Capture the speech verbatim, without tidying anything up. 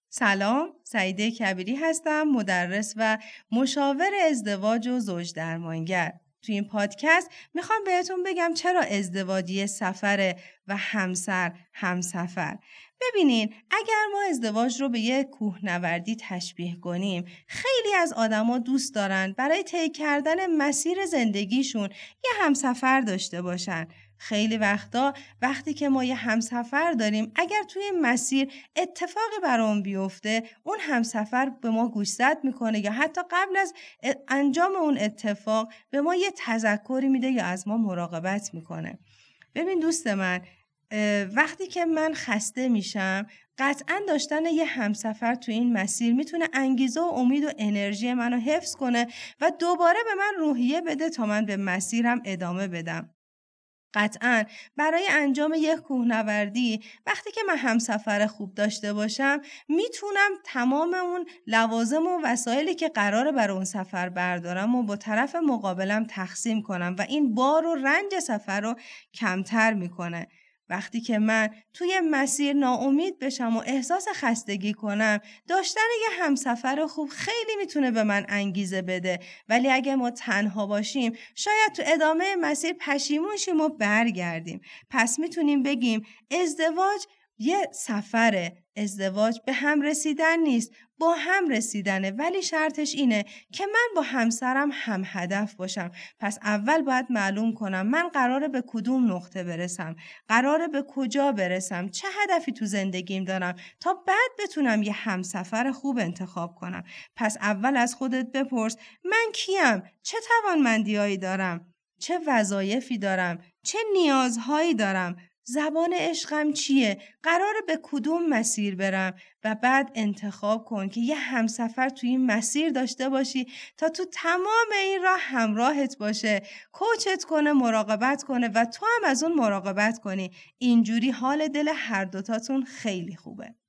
سلام، سعیده کبیری هستم، مدرس و مشاور ازدواج و زوج درمانگر. تو این پادکست میخوام بهتون بگم چرا ازدواج یه سفره و همسر همسفر. ببینین، اگر ما ازدواج رو به یه کوهنوردی تشبیه کنیم، خیلی از آدما دوست دارن برای طی کردن مسیر زندگیشون یه همسفر داشته باشن. خیلی وقتا وقتی که ما یه همسفر داریم، اگر توی مسیر اتفاقی برام بیفته، اون همسفر به ما گوشزد میکنه یا حتی قبل از انجام اون اتفاق به ما یه تذکری میده یا از ما مراقبت میکنه. ببین دوست من، وقتی که من خسته میشم، قطعا داشتن یه همسفر تو این مسیر میتونه انگیزه و امید و انرژی منو حفظ کنه و دوباره به من روحیه بده تا من به مسیرم ادامه بدم. قطعاً برای انجام یک کوهنوردی وقتی که من همسفر خوب داشته باشم میتونم تمام اون لوازم و وسایلی که قراره برای اون سفر بردارم و با طرف مقابلم تقسیم کنم و این بار و رنج سفر رو کمتر میکنه. وقتی که من توی مسیر ناامید بشم و احساس خستگی کنم، داشتن یه همسفر خوب خیلی میتونه به من انگیزه بده، ولی اگه ما تنها باشیم شاید تو ادامه مسیر پشیمون شیم و برگردیم. پس میتونیم بگیم ازدواج یه سفره. ازدواج به هم رسیدن نیست، با هم رسیدنه، ولی شرطش اینه که من با همسرم هم هدف باشم. پس اول باید معلوم کنم من قراره به کدوم نقطه برسم، قراره به کجا برسم، چه هدفی تو زندگیم دارم تا بعد بتونم یه همسفر خوب انتخاب کنم. پس اول از خودت بپرس من کیم؟ چه توانمندی‌هایی دارم؟ چه وظایفی دارم؟ چه نیازهایی دارم؟ زبان عشقم چیه؟ قراره به کدوم مسیر برم؟ و بعد انتخاب کن که یه همسفر توی این مسیر داشته باشی تا تو تمام این راه همراهت باشه، کوچت کنه، مراقبت کنه و تو هم از اون مراقبت کنی. اینجوری حال دل هر دوتاتون خیلی خوبه.